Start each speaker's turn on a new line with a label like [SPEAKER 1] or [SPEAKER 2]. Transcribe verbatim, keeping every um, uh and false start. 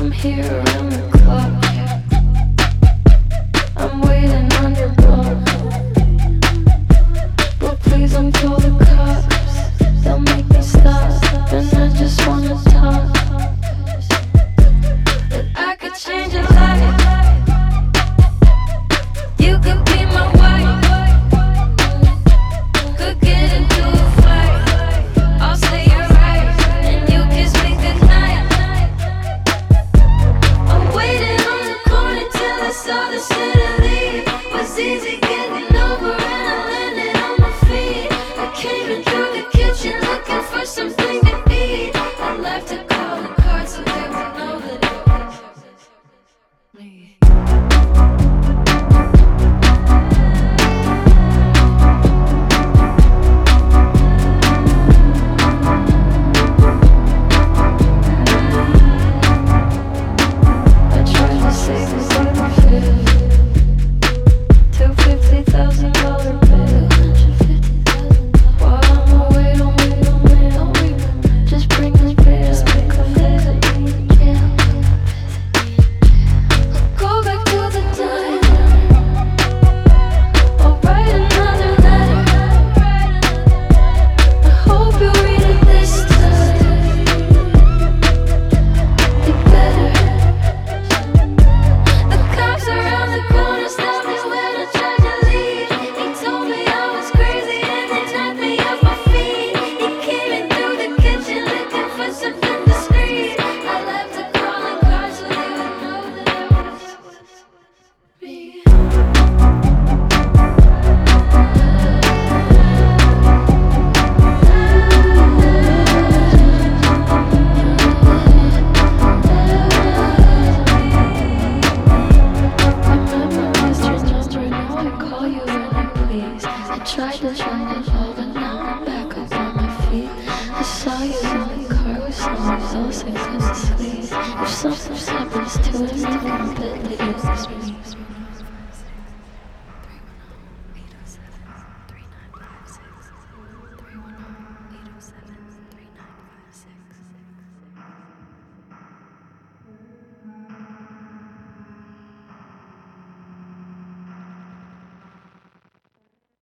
[SPEAKER 1] Tried to shine it all, but now I'm back up on my feet. I saw you in the car with someone else, I couldn't sleep. If something happens to us, then I bet that you'll miss me.